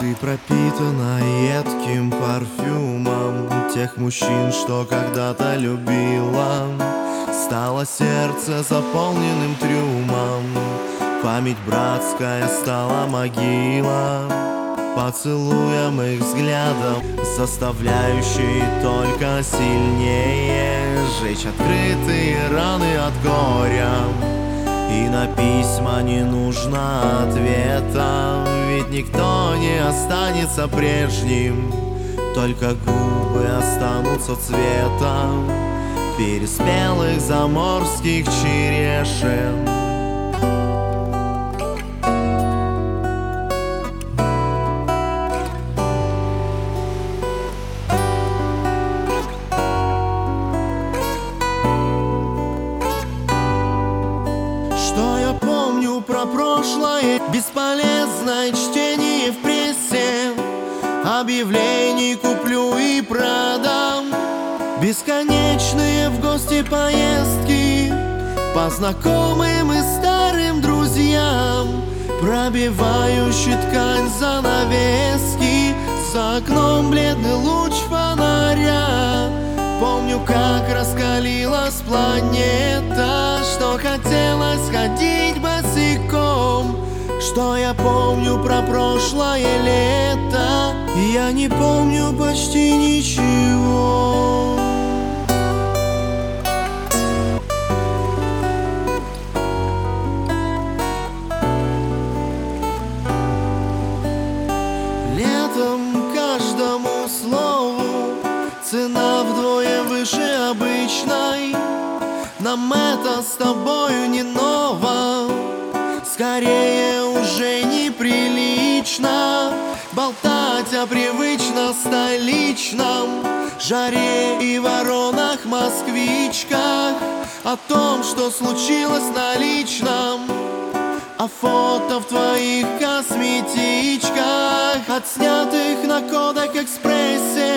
Ты пропитана едким парфюмом тех мужчин, что когда-то любила. Стало сердце заполненным трюмом, память братская стала могила. Поцелуем их взглядом, заставляющий только сильнее жечь открытые раны от горя. И на письма не нужно ответа, ведь никто не останется прежним, только губы останутся цветом переспелых заморских черешен. Что я помню про прошлое? Бесполезное чтение в прессе, объявлений куплю и продам, бесконечные в гости поездки по знакомым и старым друзьям, пробивающий ткань занавески, за окном бледный луч фонаря. Помню, как раскалилась планета, что хотелось ходить босиком. Что я помню про прошлое лето? Я не помню почти ничего. Летом каждому слову цена вдвое выше обычной. Нам это с тобою не ново, скорее уже неприлично болтать о привычно столичном жаре и воронах-москвичках, о том, что случилось на личном, о фото в твоих косметичках, отснятых на Кодек Экспрессе.